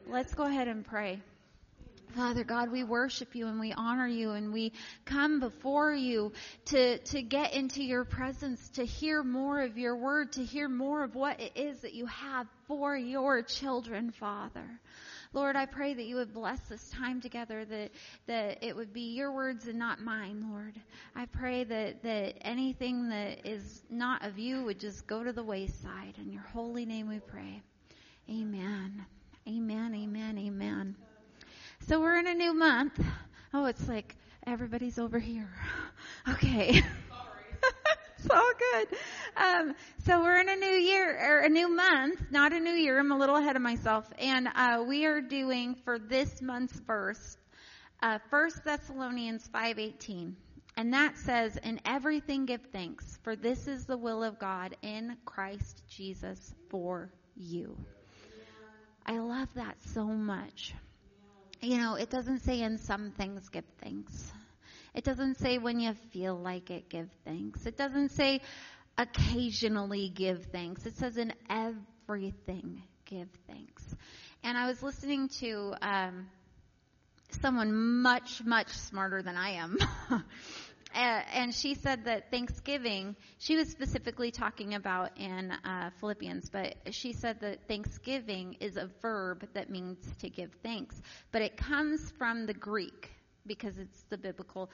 Let's go ahead and pray. Father God, we worship you and we honor you and we come before you to get into your presence, to hear more of your word, to hear more of what it is that you have for your children, Father. Lord, I pray that you would bless this time together, that it would be your words and not mine, Lord. I pray that anything that is not of you would just go to the wayside. In your holy name we pray. Amen. Amen, amen, amen. So we're in a new month. Oh, it's like everybody's over here. Okay. It's all good. So we're in a new year, or a new month, not a new year. I'm a little ahead of myself. And we are doing, for this month's verse, 1 Thessalonians 5:18. And that says, "In everything give thanks, for this is the will of God in Christ Jesus for you." I love that so much. You know, it doesn't say in some things give thanks. It doesn't say when you feel like it, give thanks. It doesn't say occasionally give thanks. It says in everything give thanks. And I was listening to someone much, much smarter than I am. And she said that Thanksgiving, she was specifically talking about in Philippians, but she said that Thanksgiving is a verb that means to give thanks. But it comes from the Greek, because it's the biblical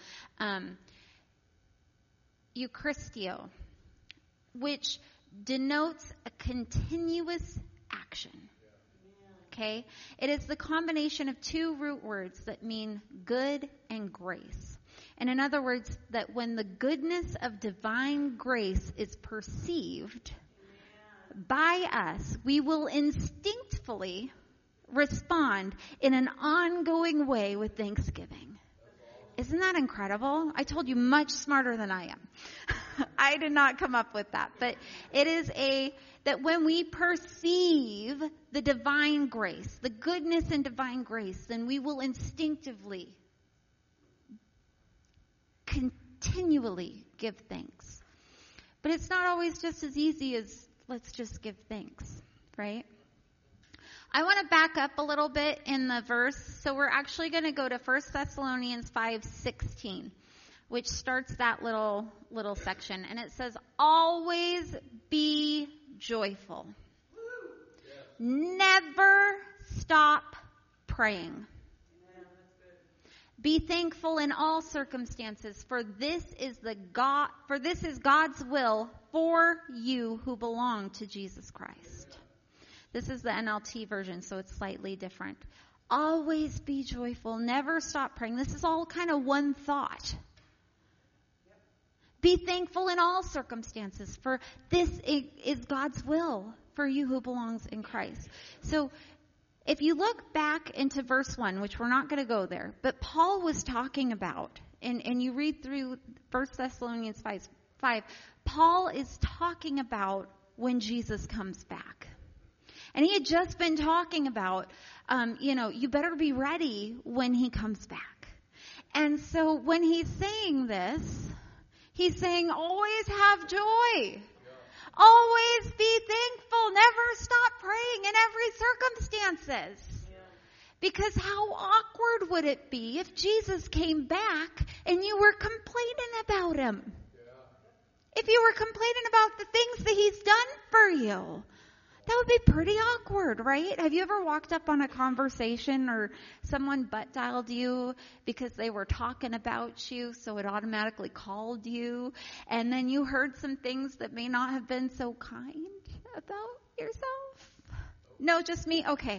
Eucharistio, which denotes a continuous action. Okay? It is the combination of two root words that mean good and grace. And in other words, that when the goodness of divine grace is perceived by us, we will instinctively respond in an ongoing way with thanksgiving. Isn't that incredible? I told you, much smarter than I am. I did not come up with that. But it is that when we perceive the divine grace, the goodness and divine grace, then we will instinctively continually give thanks. But it's not always just as easy as let's just give thanks, right? I want to back up a little bit in the verse. So we're actually going to go to 1 Thessalonians 5:16, which starts that little section. And it says, "Always be joyful. Never stop praying. Be thankful in all circumstances, for this is God's will for you who belong to Jesus Christ." This is the NLT version, so it's slightly different. Always be joyful. Never stop praying. This is all kind of one thought. Be thankful in all circumstances, for this is God's will for you who belongs in Christ. So if you look back into verse 1, which we're not going to go there, but Paul was talking about, and you read through 1 Thessalonians 5, Paul is talking about when Jesus comes back. And he had just been talking about, you better be ready when he comes back. And so when he's saying this, he's saying, always have joy. Always be thankful. Never stop praying in every circumstances. Because how awkward would it be if Jesus came back and you were complaining about him? If you were complaining about the things that he's done for you. That would be pretty awkward, right? Have you ever walked up on a conversation or someone butt dialed you because they were talking about you, so it automatically called you, and then you heard some things that may not have been so kind about yourself? No, just me? Okay.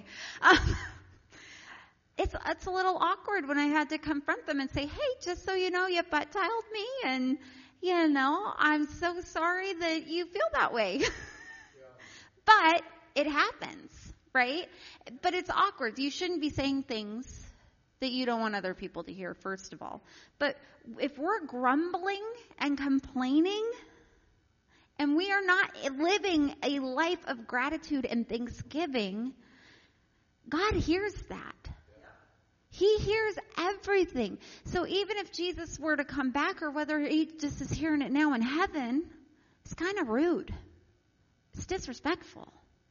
It's a little awkward when I had to confront them and say, hey, just so you know, you butt dialed me, and, I'm so sorry that you feel that way. But it happens, right? But it's awkward. You shouldn't be saying things that you don't want other people to hear, first of all. But if we're grumbling and complaining, and we are not living a life of gratitude and thanksgiving, God hears that. He hears everything. So even if Jesus were to come back, or whether he just is hearing it now in heaven, it's kind of rude. It's disrespectful,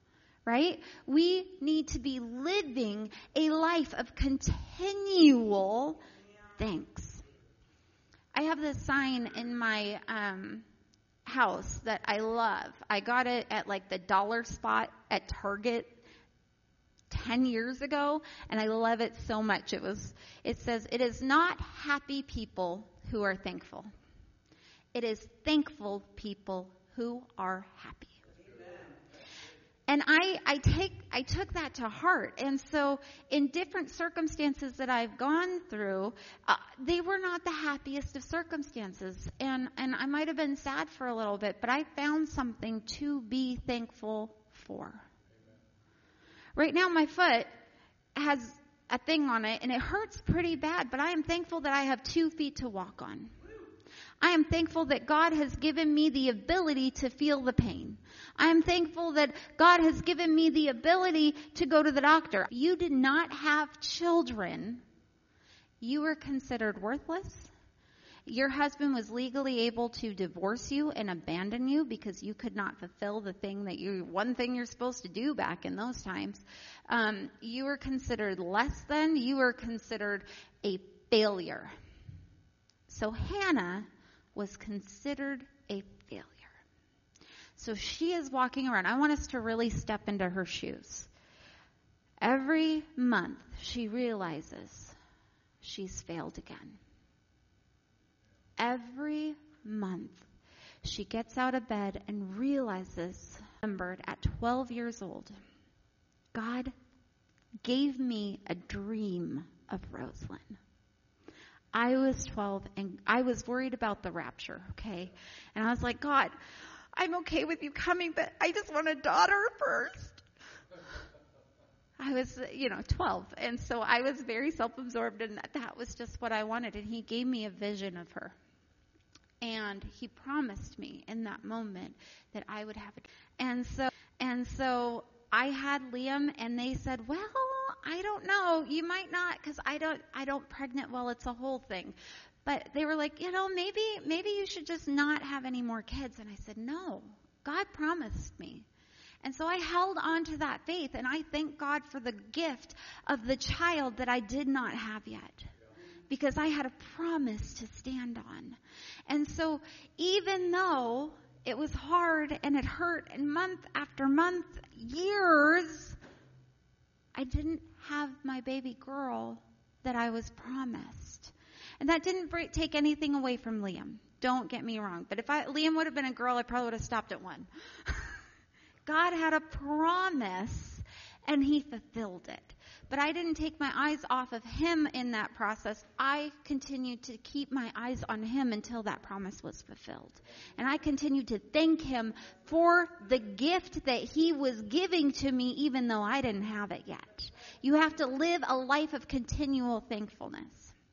right? We need to be living a life of continual thanks. I have this sign in my house that I love. I got it at like the dollar spot at Target 10 years ago, and I love it so much. It says, "It is not happy people who are thankful. It is thankful people who are happy." And I took that to heart. And so in different circumstances that I've gone through, they were not the happiest of circumstances. And I might have been sad for a little bit, but I found something to be thankful for. Right now my foot has a thing on it and it hurts pretty bad, but I am thankful that I have 2 feet to walk on. I am thankful that God has given me the ability to feel the pain. I am thankful that God has given me the ability to go to the doctor. You did not have children. You were considered worthless. Your husband was legally able to divorce you and abandon you because you could not fulfill the thing one thing you're supposed to do back in those times. You were considered less than. You were considered a failure. So Hannah was considered a failure. So she is walking around. I want us to really step into her shoes. Every month she realizes she's failed again. Every month she gets out of bed and realizes, remembered at 12 years old, God gave me a dream of Roselyn. I was 12 and I was worried about the rapture, okay? And I was like, God, I'm okay with you coming, but I just want a daughter first. I was, 12. And so I was very self-absorbed and that was just what I wanted. And he gave me a vision of her. And he promised me in that moment that I would have it. And so I had Liam and they said, well, I don't know. You might not, because I don't pregnant well. It's a whole thing. But they were like, maybe you should just not have any more kids. And I said, no, God promised me. And so I held on to that faith. And I thank God for the gift of the child that I did not have yet. Because I had a promise to stand on. And so even though it was hard and it hurt and month after month, years, I didn't have my baby girl that I was promised. And that didn't take anything away from Liam. Don't get me wrong. But if Liam would have been a girl, I probably would have stopped at 1. God had a promise and he fulfilled it. But I didn't take my eyes off of him in that process. I continued to keep my eyes on him until that promise was fulfilled. And I continued to thank him for the gift that he was giving to me, even though I didn't have it yet. You have to live a life of continual thankfulness.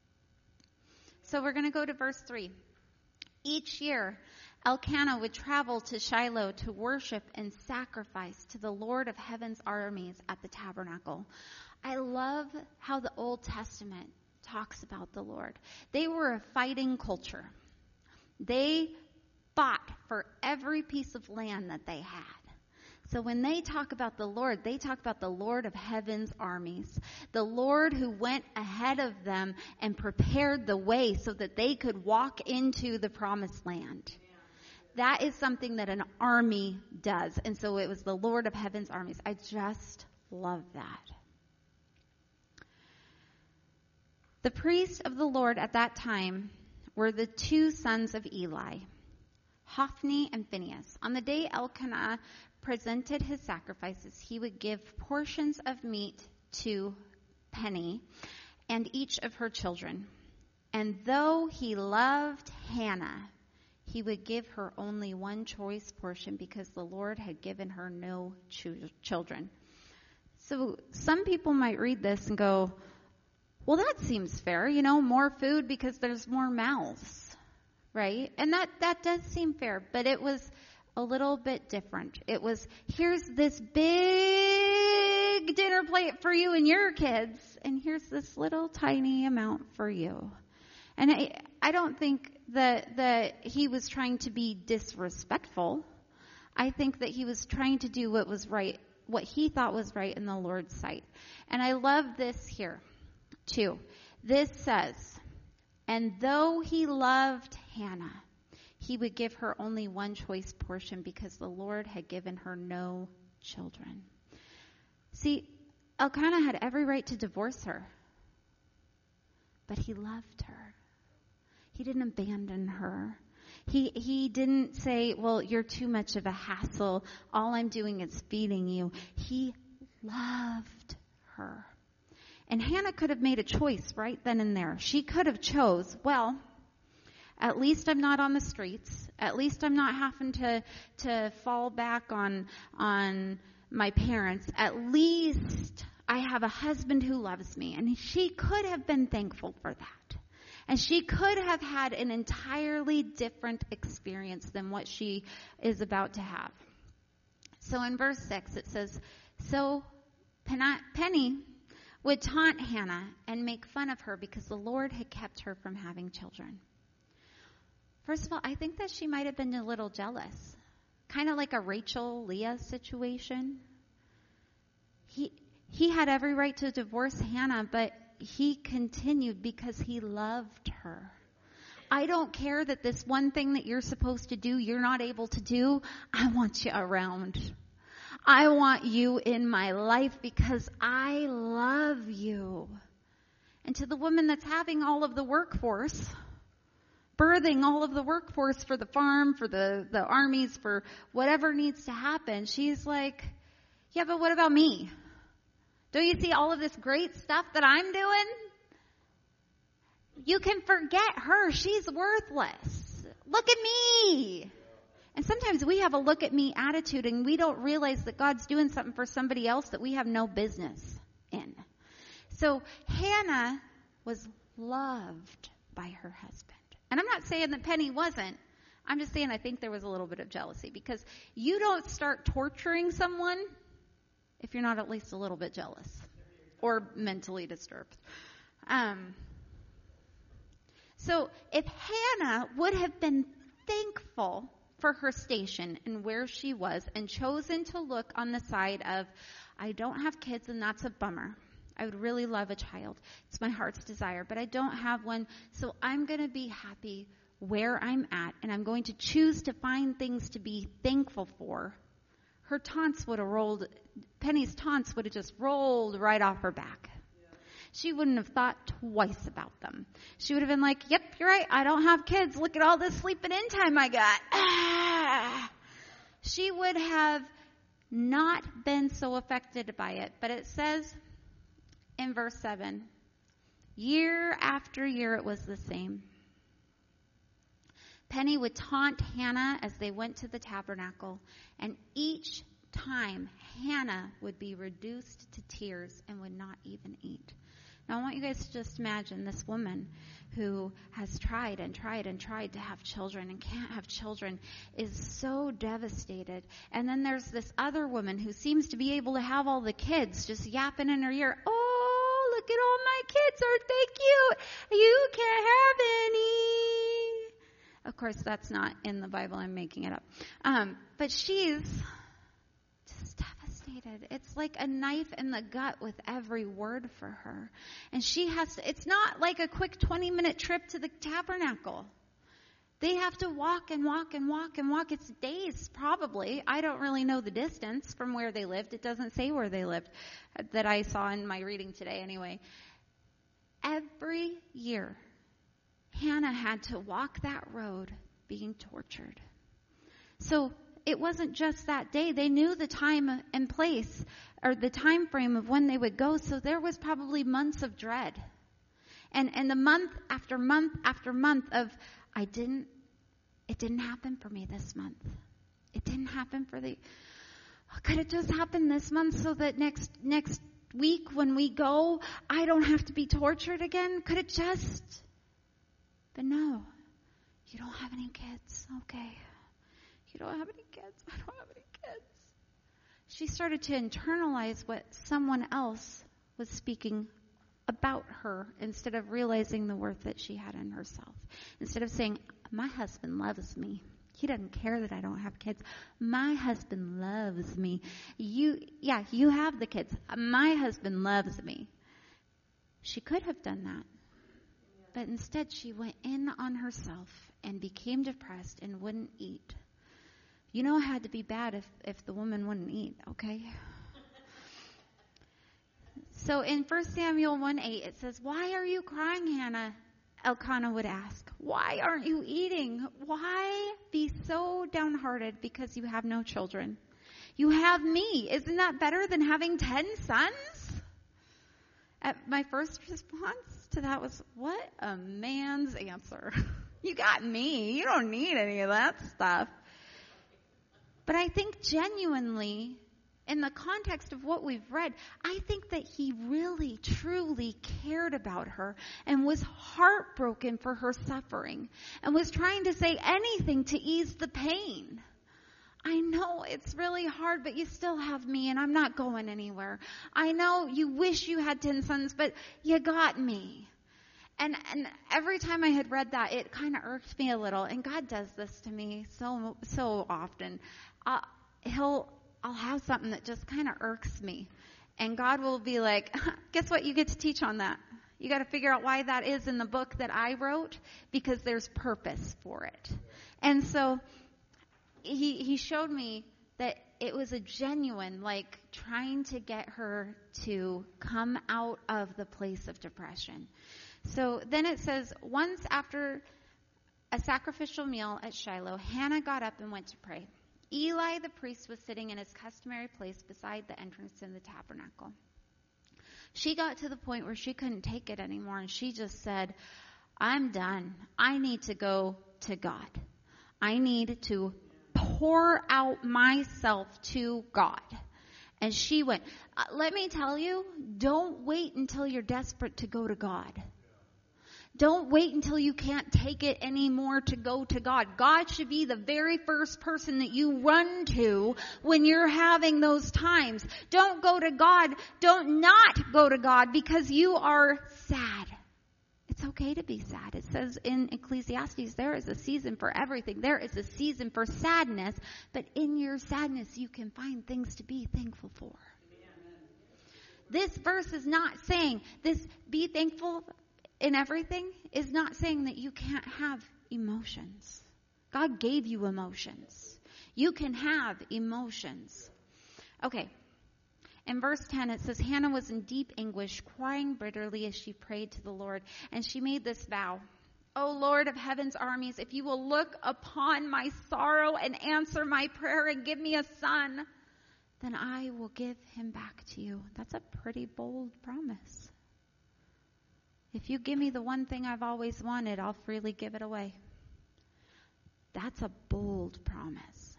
So we're going to go to verse 3. Each year, Elkanah would travel to Shiloh to worship and sacrifice to the Lord of heaven's armies at the tabernacle. I love how the Old Testament talks about the Lord. They were a fighting culture. They fought for every piece of land that they had. So when they talk about the Lord, they talk about the Lord of heaven's armies. The Lord who went ahead of them and prepared the way so that they could walk into the promised land. That is something that an army does. And so it was the Lord of heaven's armies. I just love that. The priests of the Lord at that time were the 2 sons of Eli, Hophni and Phinehas. On the day Elkanah presented his sacrifices, he would give portions of meat to Penny and each of her children. And though he loved Hannah, he would give her only one choice portion because the Lord had given her no children. So some people might read this and go, well, that seems fair, more food because there's more mouths, right? And that does seem fair, but it was a little bit different. It was, here's this big dinner plate for you and your kids, and here's this little tiny amount for you. And I don't think that he was trying to be disrespectful. I think that he was trying to do what was right what he thought was right in the Lord's sight. And I love this here, too. This says, and though he loved Hannah, he would give her only one choice portion because the Lord had given her no children. See, Elkanah had every right to divorce her, but he loved her. He didn't abandon her. He didn't say, well, you're too much of a hassle. All I'm doing is feeding you. He loved her. And Hannah could have made a choice right then and there. She could have chose, well, at least I'm not on the streets. At least I'm not having to fall back on my parents. At least I have a husband who loves me. And she could have been thankful for that. And she could have had an entirely different experience than what she is about to have. So in verse 6 it says, so Penny would taunt Hannah and make fun of her because the Lord had kept her from having children. First of all, I think that she might have been a little jealous. Kind of like a Rachel-Leah situation. He had every right to divorce Hannah, but he continued because he loved her. I don't care that this one thing that you're supposed to do, you're not able to do. I want you around. I want you in my life because I love you. And to the woman that's having all of the workforce, birthing all of the workforce for the farm, for the armies, for whatever needs to happen, she's like, yeah, but what about me? Don't you see all of this great stuff that I'm doing? You can forget her. She's worthless. Look at me. And sometimes we have a look at me attitude and we don't realize that God's doing something for somebody else that we have no business in. So Hannah was loved by her husband. And I'm not saying that Penny wasn't. I'm just saying I think there was a little bit of jealousy because you don't start torturing someone if you're not at least a little bit jealous or mentally disturbed. So if Hannah would have been thankful for her station and where she was and chosen to look on the side of, I don't have kids and that's a bummer. I would really love a child. It's my heart's desire, but I don't have one. So I'm going to be happy where I'm at and I'm going to choose to find things to be thankful for. Her taunts would have rolled, Penny's taunts would have just rolled right off her back. She wouldn't have thought twice about them. She would have been like, yep, you're right. I don't have kids. Look at all this sleeping in time I got. She would have not been so affected by it. But it says in verse 7, year after year it was the same. Penny would taunt Hannah as they went to the tabernacle, and each time Hannah would be reduced to tears and would not even eat. Now I want you guys to just imagine this woman who has tried and tried and tried to have children and can't have children is so devastated. And then there's this other woman who seems to be able to have all the kids just yapping in her ear. Oh, look at all my kids. Aren't they cute? You can't have any. Of course, that's not in the Bible. I'm making it up. But she's just devastated. It's like a knife in the gut with every word for her. And she has to, it's not like a quick 20-minute trip to the tabernacle. They have to walk and walk and walk and walk. It's days, probably. I don't really know the distance from where they lived. It doesn't say where they lived that I saw in my reading today anyway. Every year, Hannah had to walk that road being tortured. So it wasn't just that day. They knew the time and place or the time frame of when they would go. So there was probably months of dread. And the month after month after month of, it didn't happen for me this month. It didn't happen could it just happen this month so that next week when we go, I don't have to be tortured again? Could it just? But no, you don't have any kids. Okay. You don't have any kids. I don't have any kids. She started to internalize what someone else was speaking about her instead of realizing the worth that she had in herself. Instead of saying, my husband loves me. He doesn't care that I don't have kids. My husband loves me. You have the kids. My husband loves me. She could have done that. But instead, she went in on herself and became depressed and wouldn't eat. You know it had to be bad if the woman wouldn't eat, okay? So in 1 Samuel 1:8, it says, "Why are you crying, Hannah?" Elkanah would ask. "Why aren't you eating? Why be so downhearted because you have no children? You have me. Isn't that better than having 10 sons?" My first response to that was, what a man's answer. You got me. You don't need any of that stuff. But I think genuinely, in the context of what we've read, I think that he really, truly cared about her and was heartbroken for her suffering and was trying to say anything to ease the pain. I know it's really hard, but you still have me and I'm not going anywhere. I know you wish you had 10 sons, but you got me. And every time I had read that, it kind of irked me a little. And God does this to me so often. I'll have something that just kind of irks me. And God will be like, guess what? You get to teach on that. You got to figure out why that is in the book that I wrote, because there's purpose for it. And so he showed me that it was a genuine, like, trying to get her to come out of the place of depression. So then it says, once after a sacrificial meal at Shiloh, Hannah got up and went to pray. Eli the priest was sitting in his customary place beside the entrance to the tabernacle. She got to the point where she couldn't take it anymore, and she just said, "I'm done. I need to go to God. I need to pour out myself to God." And she went. Let me tell you, don't wait until you're desperate to go to God. Don't wait until you can't take it anymore to go to God. God should be the very first person that you run to when you're having those times. Don't go to God. Don't not go to God because you are sad. It's okay to be sad. It says in Ecclesiastes, there is a season for everything. There is a season for sadness, but in your sadness you can find things to be thankful for. This verse is not saying this, be thankful in everything, is not saying that you can't have emotions. God gave you emotions. You can have emotions. Okay. In verse 10, it says, Hannah was in deep anguish, crying bitterly as she prayed to the Lord. And she made this vow. "O Lord of heaven's armies, if you will look upon my sorrow and answer my prayer and give me a son, then I will give him back to you." That's a pretty bold promise. If you give me the one thing I've always wanted, I'll freely give it away. That's a bold promise.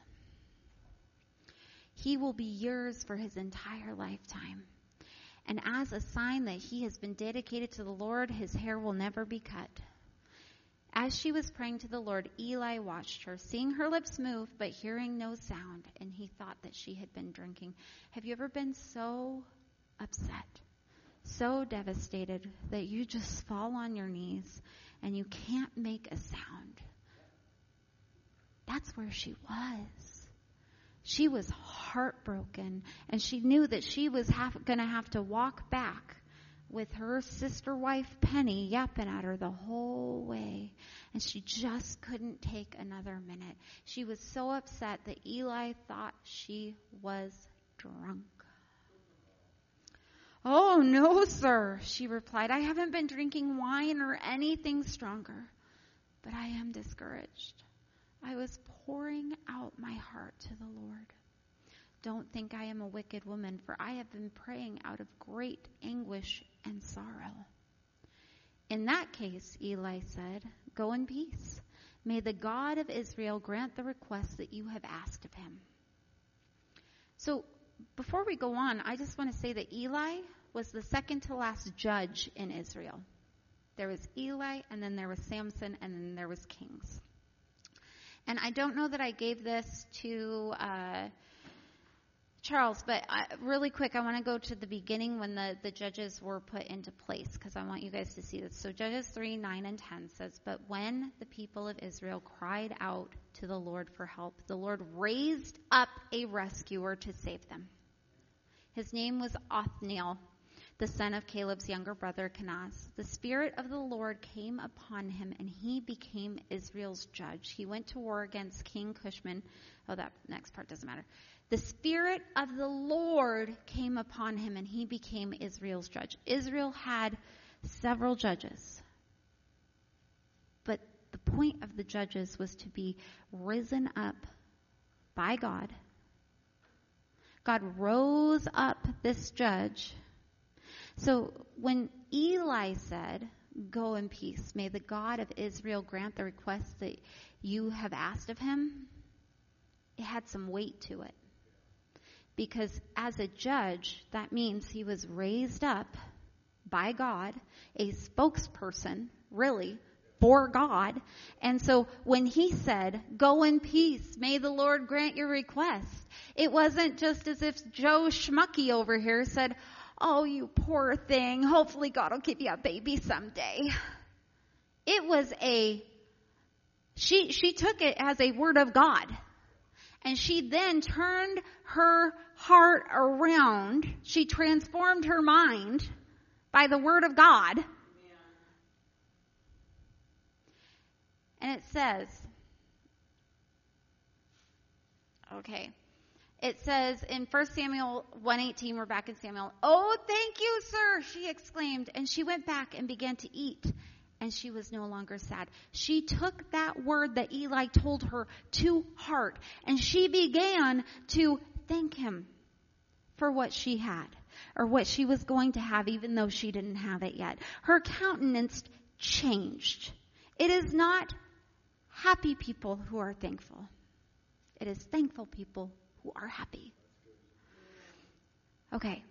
He will be yours for his entire lifetime. And as a sign that he has been dedicated to the Lord, his hair will never be cut. As she was praying to the Lord, Eli watched her, seeing her lips move, but hearing no sound, and he thought that she had been drinking. Have you ever been so upset, so devastated that you just fall on your knees and you can't make a sound? That's where she was. She was heartbroken, and she knew that she was going to have to walk back with her sister wife Penny yapping at her the whole way, and she just couldn't take another minute. She was so upset that Eli thought she was drunk. "Oh, no, sir," she replied. "I haven't been drinking wine or anything stronger, but I am discouraged. I was pouring out my heart to the Lord. Don't think I am a wicked woman, for I have been praying out of great anguish and sorrow." "In that case," Eli said, "go in peace. May the God of Israel grant the request that you have asked of him." So before we go on, I just want to say that Eli was the second to last judge in Israel. There was Eli, and then there was Samson, and then there was kings. And I don't know that I gave this to Charles, but really quick, I want to go to the beginning when the judges were put into place, because I want you guys to see this. So Judges 3, 9, and 10 says, "But when the people of Israel cried out to the Lord for help, the Lord raised up a rescuer to save them. His name was Othniel, the son of Caleb's younger brother Kenaz. The Spirit of the Lord came upon him, and he became Israel's judge. He went to war against King Cushman." Oh, that next part doesn't matter. "The Spirit of the Lord came upon him, and he became Israel's judge." Israel had several judges. But the point of the judges was to be risen up by God. God rose up this judge. So when Eli said, "Go in peace, may the God of Israel grant the request that you have asked of him," it had some weight to it. Because as a judge, that means he was raised up by God, a spokesperson, really, for God. And so when he said, "Go in peace, may the Lord grant your request," it wasn't just as if Joe Schmucky over here said, "Oh, you poor thing, hopefully God will give you a baby someday." It was she took it as a word of God. And she then turned her heart around. She transformed her mind by the word of God. And it says, it says in 1 Samuel 1:18, we're back in Samuel, "Oh, thank you, sir," she exclaimed. And she went back and began to eat. And she was no longer sad. She took that word that Eli told her to heart. And she began to thank him for what she had, or what she was going to have, even though she didn't have it yet. Her countenance changed. It is not happy people who are thankful. It is thankful people who are happy. Okay.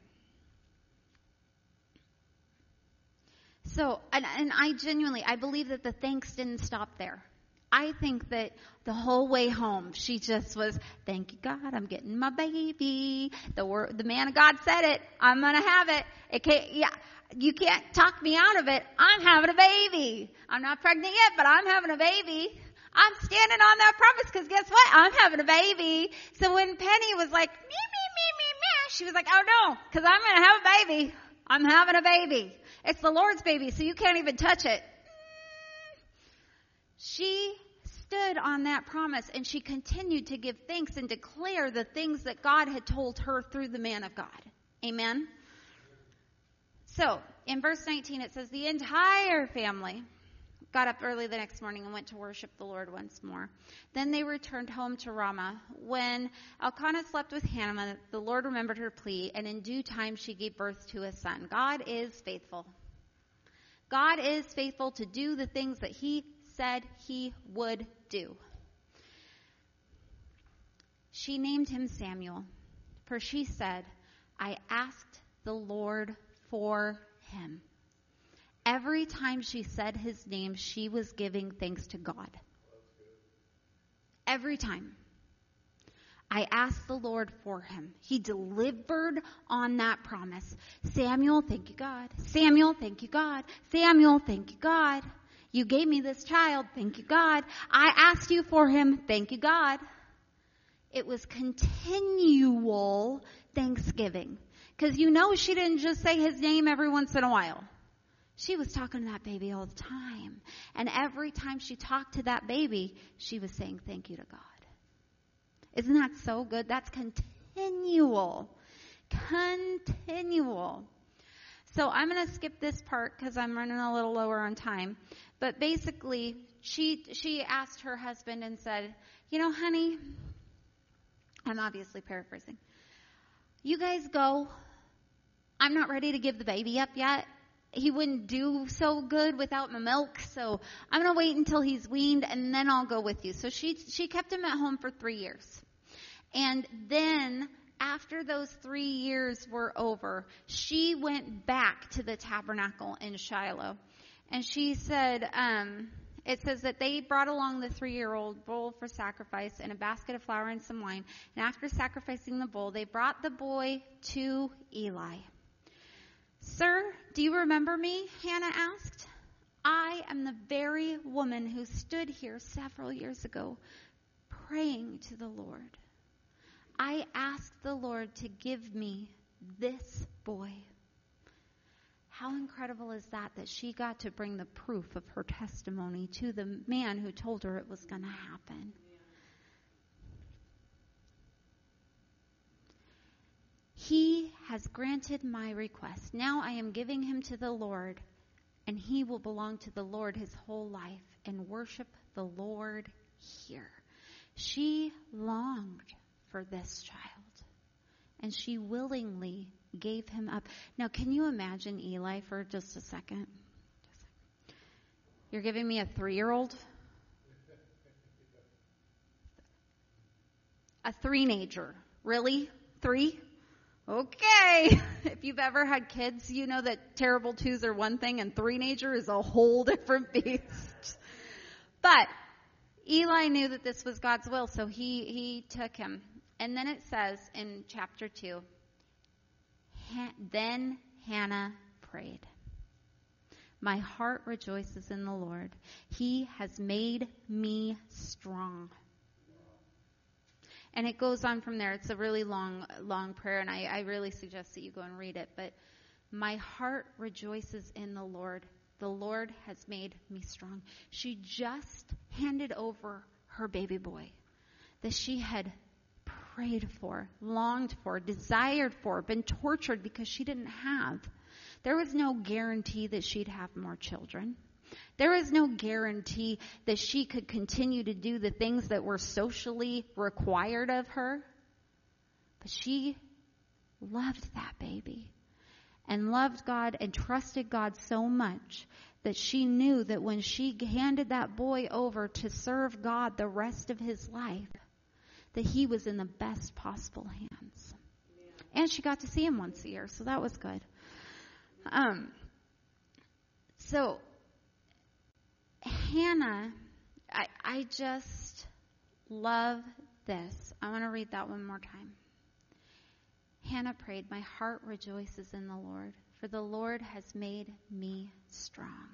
So, and I believe that the thanks didn't stop there. I think that the whole way home, she just was, "Thank you, God, I'm getting my baby. The man of God said it. I'm going to have it. You can't talk me out of it. I'm having a baby. I'm not pregnant yet, but I'm having a baby. I'm standing on that promise, because guess what? I'm having a baby." So when Penny was like, "Me, she was like, "Oh no, because I'm going to have a baby. I'm having a baby. It's the Lord's baby, so you can't even touch it." She stood on that promise, and she continued to give thanks and declare the things that God had told her through the man of God. Amen? So, in verse 19, it says, "The entire family got up early the next morning and went to worship the Lord once more. Then they returned home to Ramah. When Elkanah slept with Hannah, the Lord remembered her plea, and in due time she gave birth to a son." God is faithful. God is faithful to do the things that he said he would do. She named him Samuel, for she said, "I asked the Lord for him." Every time she said his name, she was giving thanks to God. Every time. "I asked the Lord for him." He delivered on that promise. "Samuel, thank you, God. Samuel, thank you, God. Samuel, thank you, God. You gave me this child. Thank you, God. I asked you for him. Thank you, God." It was continual thanksgiving. Because she didn't just say his name every once in a while. She was talking to that baby all the time. And every time she talked to that baby, she was saying thank you to God. Isn't that so good? That's continual. Continual. So I'm going to skip this part because I'm running a little lower on time. But basically, she asked her husband and said, "Honey," I'm obviously paraphrasing, "you guys go. I'm not ready to give the baby up yet. He wouldn't do so good without my milk, so I'm going to wait until he's weaned, and then I'll go with you." So she kept him at home for 3 years. And then after those 3 years were over, she went back to the tabernacle in Shiloh. And she said, it says that they brought along the 3-year-old bull for sacrifice and a basket of flour and some wine. And after sacrificing the bull, they brought the boy to Eli. "Sir, do you remember me?" Hannah asked. "I am the very woman who stood here several years ago praying to the Lord. I asked the Lord to give me this boy." How incredible is that she got to bring the proof of her testimony to the man who told her it was going to happen. "He has granted my request. Now I am giving him to the Lord, and he will belong to the Lord his whole life and worship the Lord here." She longed for this child, and she willingly gave him up. Now, can you imagine Eli for just a second? You're giving me a 3-year-old? A 3-nager. Really? 3? Okay. If you've ever had kids, you know that terrible 2s are one thing and 3-nager is a whole different beast. But Eli knew that this was God's will, so he took him. And then it says in chapter 2, then Hannah prayed, "My heart rejoices in the Lord. He has made me strong." And it goes on from there. It's a really long prayer, and I really suggest that you go and read it. But my heart rejoices in the Lord. The Lord has made me strong. She just handed over her baby boy that she had prayed for, longed for, desired for, been tortured because she didn't have. There was no guarantee that she'd have more children. There was no guarantee that she could continue to do the things that were socially required of her. But she loved that baby and loved God and trusted God so much that she knew that when she handed that boy over to serve God the rest of his life, that he was in the best possible hands. And she got to see him once a year, so that was good. So Hannah, I just love this. I want to read that one more time. Hannah prayed, "My heart rejoices in the Lord, for the Lord has made me strong."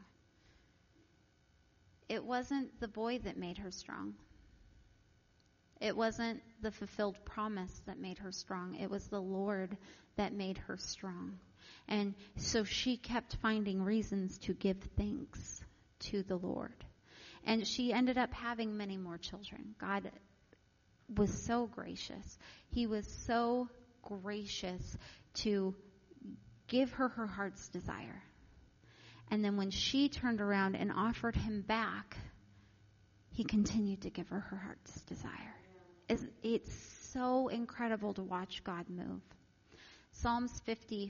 It wasn't the boy that made her strong. It wasn't the fulfilled promise that made her strong. It was the Lord that made her strong. And so she kept finding reasons to give thanks to the Lord. And she ended up having many more children. God was so gracious. He was so gracious to give her her heart's desire. And then when she turned around and offered him back, he continued to give her her heart's desire. It's so incredible to watch God move. Psalms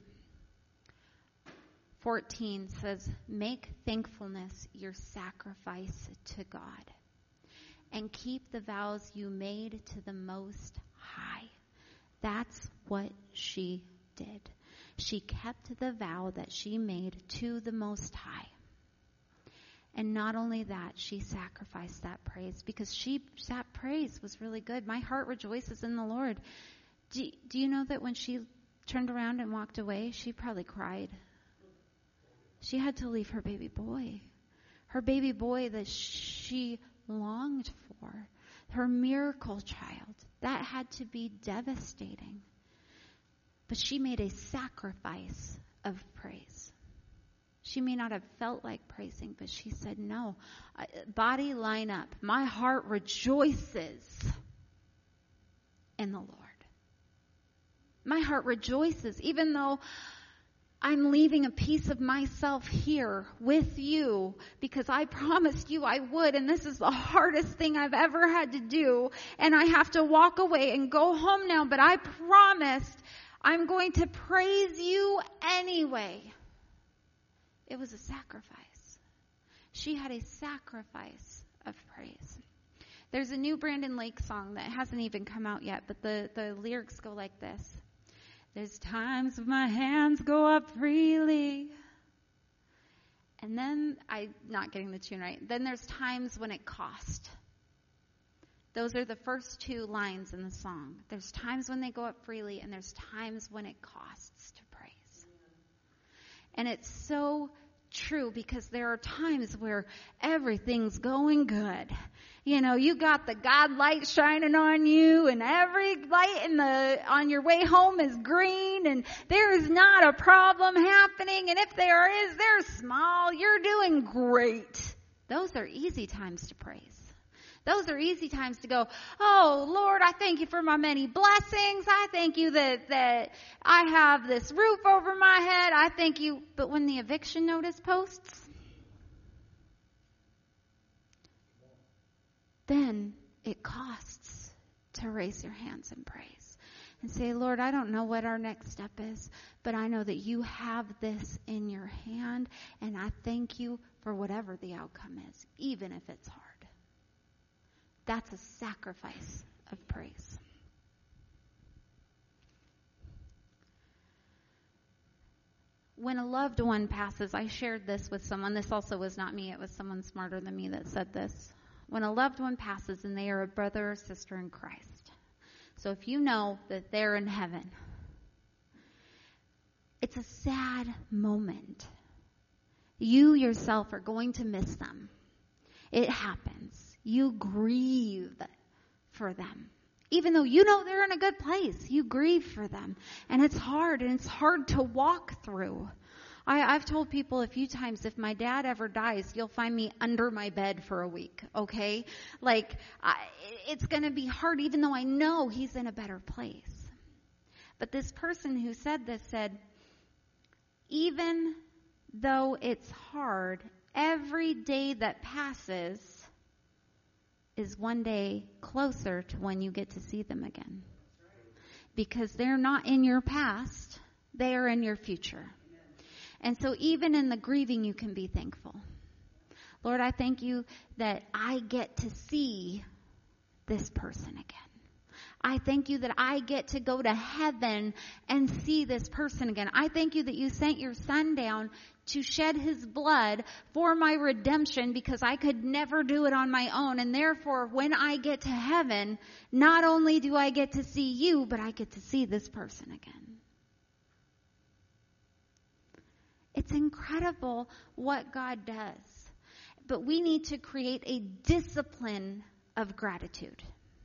50:14 says, "Make thankfulness your sacrifice to God, and keep the vows you made to the Most High." That's what she did. She kept the vow that she made to the Most High. And not only that, she sacrificed that praise because that praise was really good. My heart rejoices in the Lord. Do you know that when she turned around and walked away, she probably cried? She had to leave her baby boy that she longed for, her miracle child. That had to be devastating. But she made a sacrifice of praise. She may not have felt like praising, but she said, "No, body line up. My heart rejoices in the Lord. My heart rejoices, even though I'm leaving a piece of myself here with you because I promised you I would, and this is the hardest thing I've ever had to do, and I have to walk away and go home now, but I promised I'm going to praise you anyway." It was a sacrifice. She had a sacrifice of praise. There's a new Brandon Lake song that hasn't even come out yet, but the lyrics go like this. "There's times when my hands go up freely, And then, I'm not getting the tune right. Then there's times when it cost. Those are the first two lines in the song. There's times when they go up freely, and there's times when it costs to praise. And it's so true, because there are times where everything's going good. You know, you got the God light shining on you, and every light on your way home is green, and there is not a problem happening, and if there is, they're small. You're doing great. Those are easy times to praise. Those are easy times to go, oh, Lord, I thank you for my many blessings. I thank you that I have this roof over my head. I thank you. But when the eviction notice posts, then it costs to raise your hands in praise and say, Lord, I don't know what our next step is, but I know that you have this in your hand, and I thank you for whatever the outcome is, even if it's hard. That's a sacrifice of praise. When a loved one passes, I shared this with someone. This also was not me. It was someone smarter than me that said this. When a loved one passes and they are a brother or sister in Christ. So if you know that they're in heaven, it's a sad moment. You yourself are going to miss them. It happens. You grieve for them. Even though you know they're in a good place, you grieve for them. And it's hard to walk through. I've told people a few times, if my dad ever dies, you'll find me under my bed for a week, okay? It's going to be hard, even though I know he's in a better place. But this person who said this said, even though it's hard, every day that passes is one day closer to when you get to see them again. Because they're not in your past, they are in your future. And so even in the grieving, you can be thankful. Lord, I thank you that I get to see this person again. I thank you that I get to go to heaven and see this person again. I thank you that you sent your son down to shed his blood for my redemption, because I could never do it on my own. And therefore, when I get to heaven, not only do I get to see you, but I get to see this person again. It's incredible what God does. But we need to create a discipline of gratitude.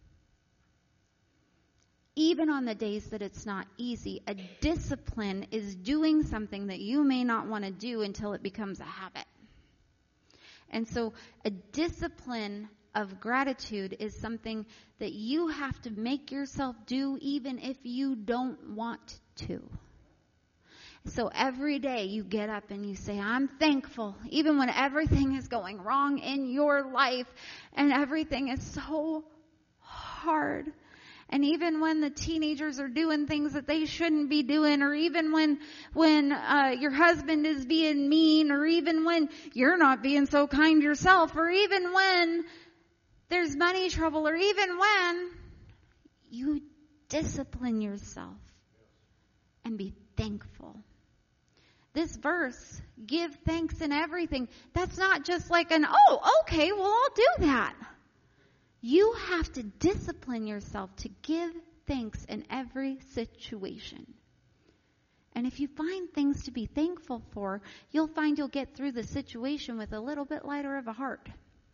Even on the days that it's not easy, a discipline is doing something that you may not want to do until it becomes a habit. And so a discipline of gratitude is something that you have to make yourself do even if you don't want to. So every day you get up and you say, I'm thankful, even when everything is going wrong in your life and everything is so hard. And even when the teenagers are doing things that they shouldn't be doing, or even when your husband is being mean, or even when you're not being so kind yourself, or even when there's money trouble, or even when you discipline yourself and be thankful. This verse, give thanks in everything, that's not just like okay, well, I'll do that. You have to discipline yourself to give thanks in every situation. And if you find things to be thankful for, you'll find you'll get through the situation with a little bit lighter of a heart.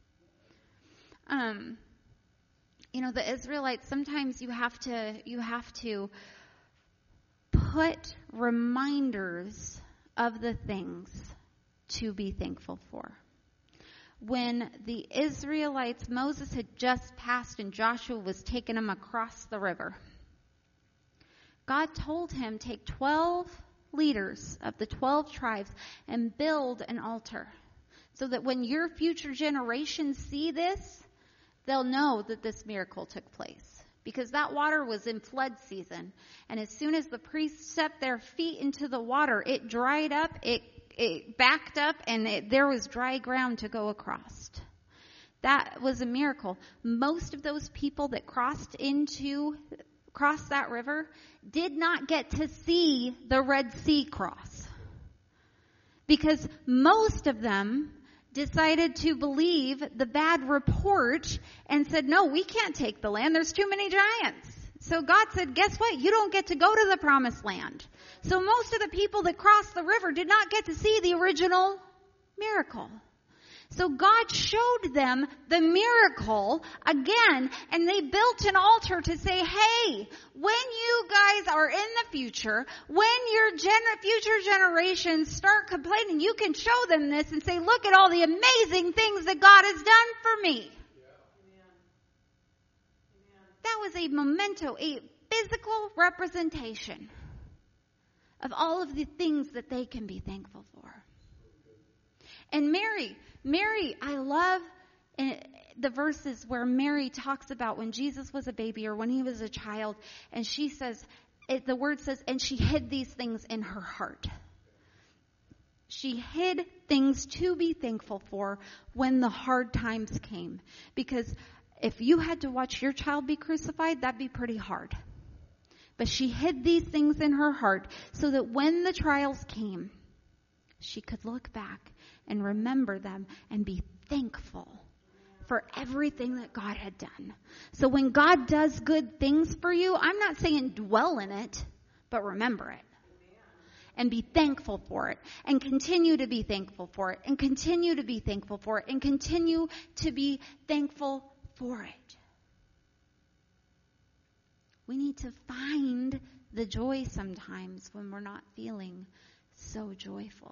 The Israelites, sometimes you have to put reminders of the things to be thankful for. When the Israelites, Moses had just passed and Joshua was taking them across the river, God told him, take 12 leaders of the 12 tribes and build an altar so that when your future generations see this, they'll know that this miracle took place. Because that water was in flood season. And as soon as the priests stepped their feet into the water, it dried up, it backed up, and there was dry ground to go across. That was a miracle. Most of those people that crossed that river did not get to see the Red Sea cross. because most of them decided to believe the bad report and said, no, we can't take the land. There's too many giants. So God said, guess what? You don't get to go to the promised land. So most of the people that crossed the river did not get to see the original miracle. So God showed them the miracle again, and they built an altar to say, hey, when you guys are in the future, when your future generations start complaining, you can show them this and say, look at all the amazing things that God has done for me. That was a memento, a physical representation of all of the things that they can be thankful for. And Mary, I love the verses where Mary talks about when Jesus was a baby or when he was a child, and she says, the word says, and she hid these things in her heart. She hid things to be thankful for when the hard times came. Because if you had to watch your child be crucified, that'd be pretty hard. But she hid these things in her heart so that when the trials came, she could look back and remember them and be thankful for everything that God had done. So when God does good things for you, I'm not saying dwell in it, but remember it. And be thankful for it. And continue to be thankful for it. And continue to be thankful for it. And continue to be thankful for it. We need to find the joy sometimes when we're not feeling so joyful.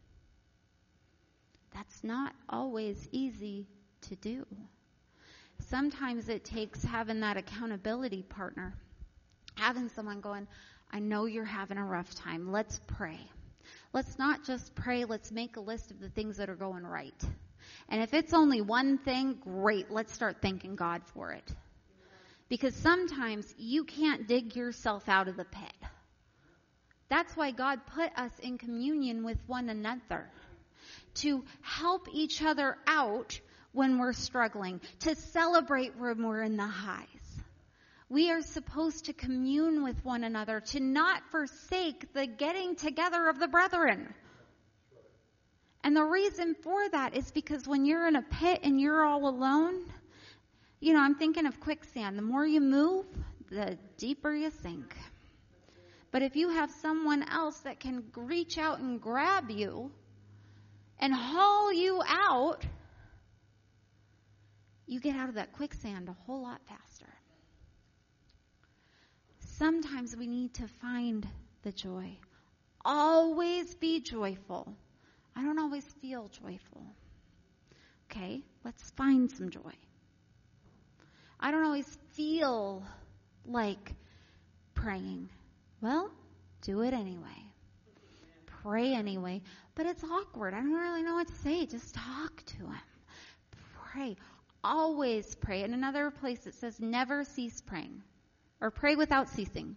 That's not always easy to do. Sometimes it takes having that accountability partner. Having someone going, I know you're having a rough time. Let's pray. Let's not just pray. Let's make a list of the things that are going right. And if it's only one thing, great. Let's start thanking God for it. Because sometimes you can't dig yourself out of the pit. That's why God put us in communion with one another. To help each other out when we're struggling. To celebrate when we're in the highs. We are supposed to commune with one another. To not forsake the getting together of the brethren. And the reason for that is because when you're in a pit and you're all alone, you know, I'm thinking of quicksand. The more you move, the deeper you sink. But if you have someone else that can reach out and grab you and haul you out, you get out of that quicksand a whole lot faster. Sometimes we need to find the joy. Always be joyful. I don't always feel joyful. Okay, let's find some joy. I don't always feel like praying. Well, do it anyway. Pray anyway. But it's awkward. I don't really know what to say. Just talk to him. Pray. Always pray. In another place it says never cease praying. Or pray without ceasing.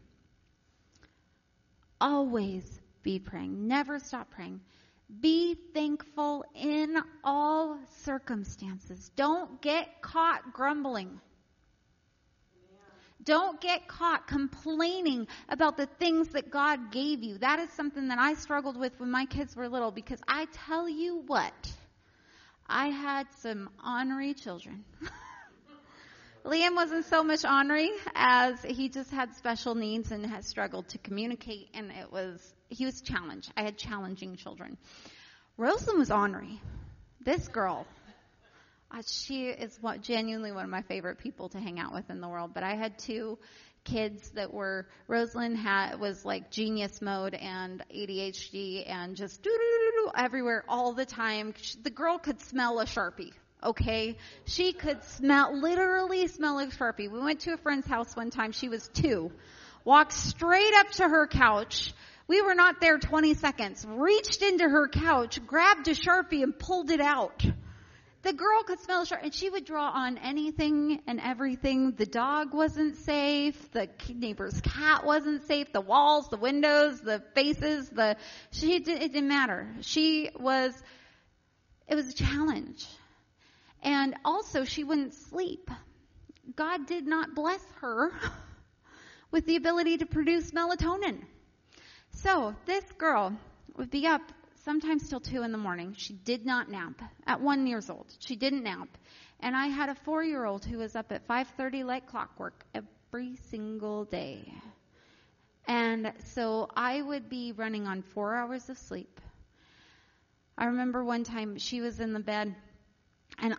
Always be praying. Never stop praying. Be thankful in all circumstances. Don't get caught grumbling. Don't get caught complaining about the things that God gave you. That is something that I struggled with when my kids were little, because I tell you what, I had some ornery children. Liam wasn't so much ornery as he just had special needs and has struggled to communicate, and he was challenged. I had challenging children. Rosalind was ornery. This girl, she is genuinely one of my favorite people to hang out with in the world. But I had two kids that were, Rosalind was like genius mode and ADHD and just everywhere all the time. The girl could smell a Sharpie. Okay, she could literally smell a Sharpie. We went to a friend's house one time. She was 2. Walked straight up to her couch. We were not there 20 seconds. Reached into her couch, grabbed a Sharpie and pulled it out. The girl could smell a Sharpie, and she would draw on anything and everything. The dog wasn't safe. The neighbor's cat wasn't safe. The walls, the windows, the faces, it didn't matter. It was a challenge. And also, she wouldn't sleep. God did not bless her with the ability to produce melatonin. So this girl would be up sometimes till 2 a.m. She did not nap. At 1 year old, she didn't nap. And I had a 4-year-old who was up at 5:30 like clockwork every single day. And so I would be running on 4 hours of sleep. I remember one time she was in the bed, and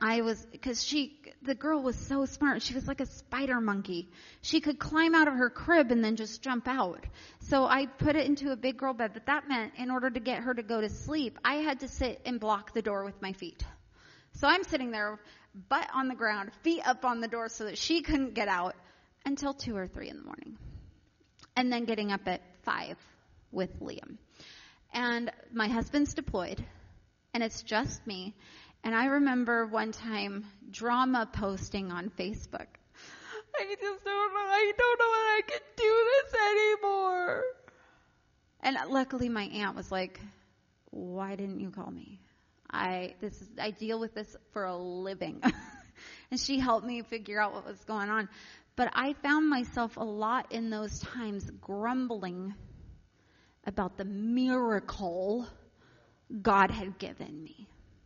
the girl was so smart. She was like a spider monkey. She could climb out of her crib and then just jump out. So I put it into a big girl bed, but that meant in order to get her to go to sleep, I had to sit and block the door with my feet. So I'm sitting there, butt on the ground, feet up on the door so that she couldn't get out until 2 or 3 a.m. And then getting up at 5 with Liam. And my husband's deployed, and it's just me. And I remember one time drama posting on Facebook. I don't know that I can do this anymore. And luckily my aunt was like, why didn't you call me? I deal with this for a living. And she helped me figure out what was going on. But I found myself a lot in those times grumbling about the miracle God had given me.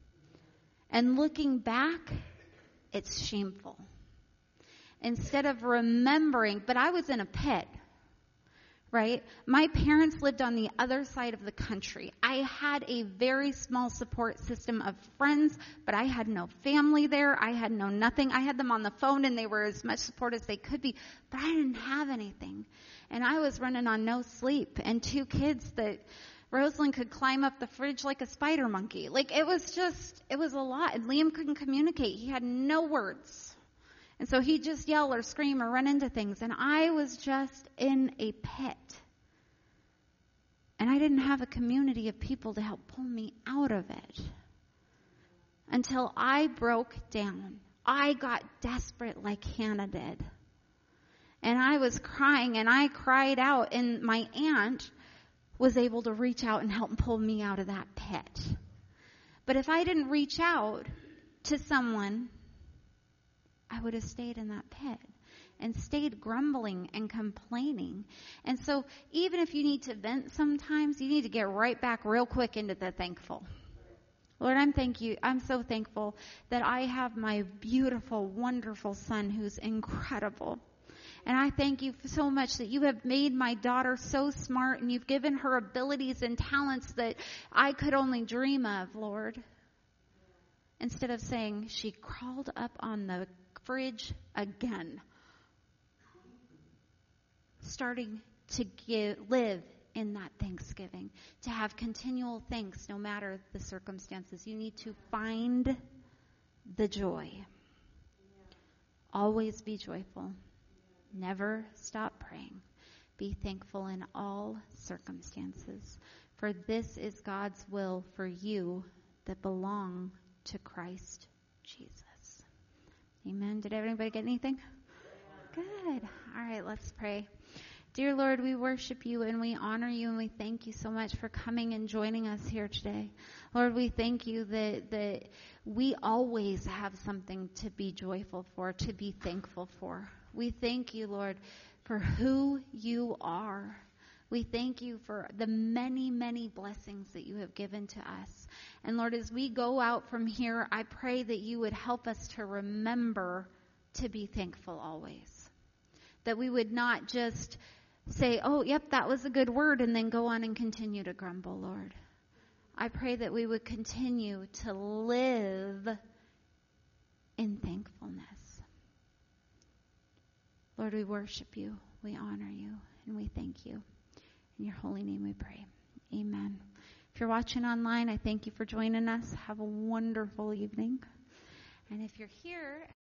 And looking back, it's shameful. Instead of remembering, but I was in a pit, right? My parents lived on the other side of the country. I had a very small support system of friends, but I had no family there. I had no nothing. I had them on the phone, and they were as much support as they could be, but I didn't have anything. And I was running on no sleep, and 2 kids that Rosalind could climb up the fridge like a spider monkey. Like, it was a lot. And Liam couldn't communicate. He had no words. And so he'd just yell or scream or run into things. And I was just in a pit. And I didn't have a community of people to help pull me out of it. Until I broke down. I got desperate like Hannah did. And I was crying, and I cried out. And my aunt was able to reach out and help pull me out of that pit. But if I didn't reach out to someone, I would have stayed in that pit and stayed grumbling and complaining. And so even if you need to vent sometimes, you need to get right back real quick into the thankful. Lord, I'm so thankful that I have my beautiful, wonderful son who's incredible. And I thank you so much that you have made my daughter so smart, and you've given her abilities and talents that I could only dream of, Lord. Instead of saying, she crawled up on the fridge again. Starting to live in that thanksgiving. To have continual thanks no matter the circumstances. You need to find the joy. Always be joyful. Never stop praying. Be thankful in all circumstances. For this is God's will for you that belong to Christ Jesus. Amen. Did everybody get anything? Good. All right, let's pray. Dear Lord, we worship you and we honor you and we thank you so much for coming and joining us here today. Lord, we thank you that we always have something to be joyful for, to be thankful for. We thank you, Lord, for who you are. We thank you for the many, many blessings that you have given to us. And Lord, as we go out from here, I pray that you would help us to remember to be thankful always. That we would not just say, oh, yep, that was a good word, and then go on and continue to grumble, Lord. I pray that we would continue to live in thankfulness. Lord, we worship you, we honor you, and we thank you. In your holy name we pray. Amen. If you're watching online, I thank you for joining us. Have a wonderful evening. And if you're here